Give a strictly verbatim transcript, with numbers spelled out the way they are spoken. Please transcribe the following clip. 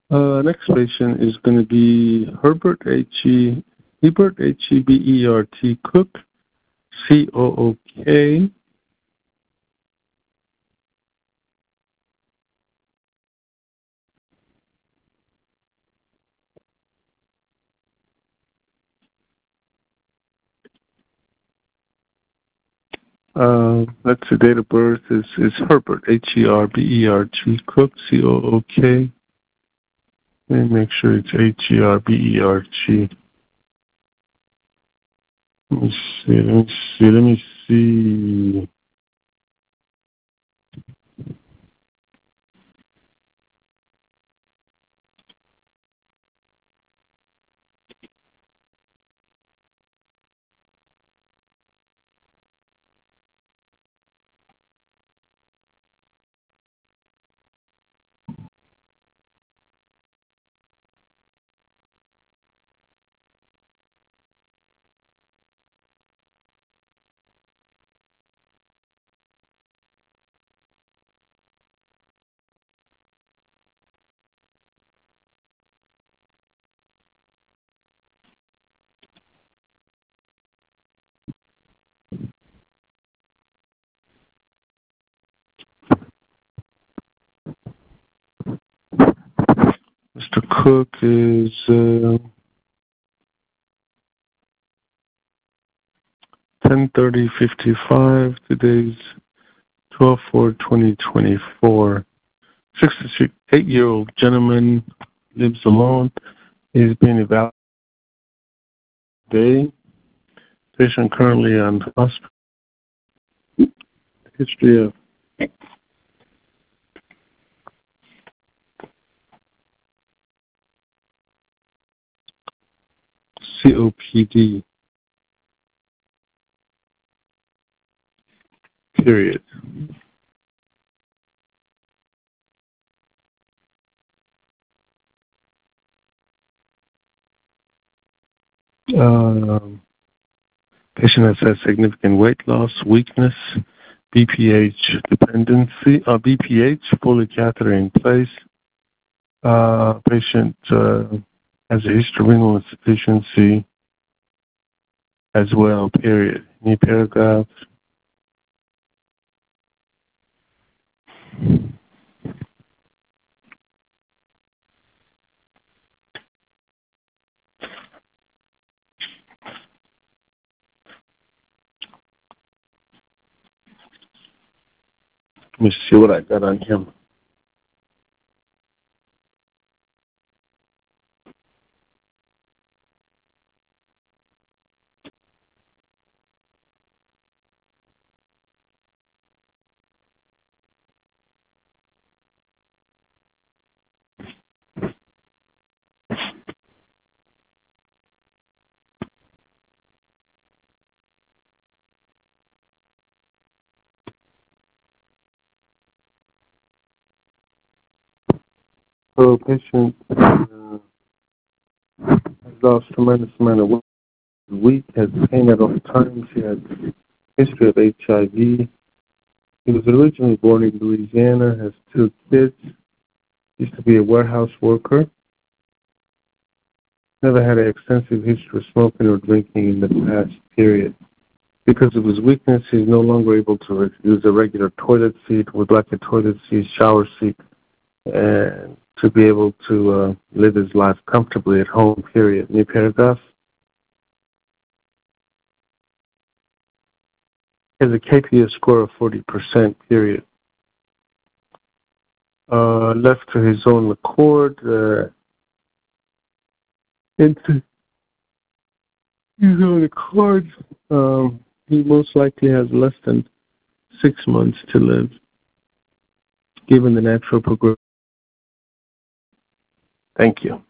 Uh, next patient is going to be Herbert H. E. Hebert H. E. B. E. R. T. Cook, C O O K. Uh, let's see, date of birth is, is Herbert, H E R B E R T, Cook, C O O K. Let me make sure it's H E R B E R T. Let me see, let me see, let me see. Mister Cook is uh, ten thirty fifty-five. Today's twelve four twenty twenty-four. sixty-eight-year-old gentleman lives alone. He's being evaluated today. Patient currently on hospital. History of C O P D. Period. Um, patient has had significant weight loss, weakness, B P H dependency, uh, B P H, fully catheter in place. Uh, patient uh, has a history of renal insufficiency as well, period. Any paragraphs? Let me see what I got on him. So patient uh, has lost tremendous amount of weight, weak, has pain at all times. He has history of H I V. He was originally born in Louisiana, has two kids, used to be a warehouse worker. Never had an extensive history of smoking or drinking in the past period. Because of his weakness, he's no longer able to use a regular toilet seat, would like a toilet seat, shower seat, and to be able to uh, live his life comfortably at home, period. Any paragraph? He has a K P S score of forty percent, period. Uh, left to his own accord, uh, into his own accord, um, he most likely has less than six months to live, given the natural progression. Thank you.